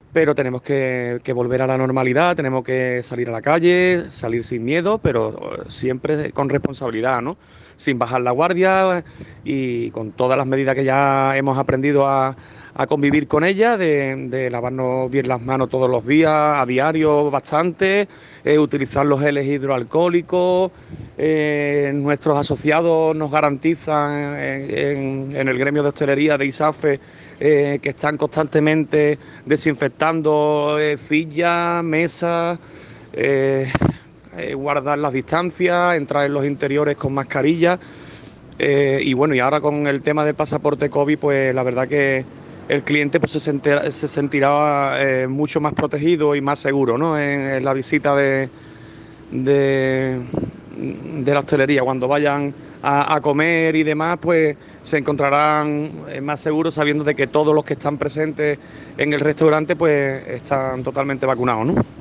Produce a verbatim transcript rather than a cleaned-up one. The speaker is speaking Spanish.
pero tenemos que, que volver a la normalidad, tenemos que salir a la calle, salir sin miedo, pero siempre con responsabilidad, ¿no? Sin bajar la guardia y con todas las medidas que ya hemos aprendido a, a convivir con ellas, de, de lavarnos bien las manos todos los días, a diario bastante, eh, utilizar los geles hidroalcohólicos, eh, nuestros asociados nos garantizan en, en, en el gremio de hostelería de ISAFE eh, que están constantemente desinfectando eh, sillas, mesas, eh, eh, guardar las distancias, entrar en los interiores con mascarillas. Eh, y bueno, y ahora con el tema del pasaporte COVID, pues la verdad que el cliente pues, se, sentirá, se sentirá eh, mucho más protegido y más seguro, ¿no? En, en la visita de, de, de la hostelería. Cuando vayan a, a comer y demás, pues se encontrarán más seguros sabiendo de que todos los que están presentes en el restaurante pues están totalmente vacunados, ¿no?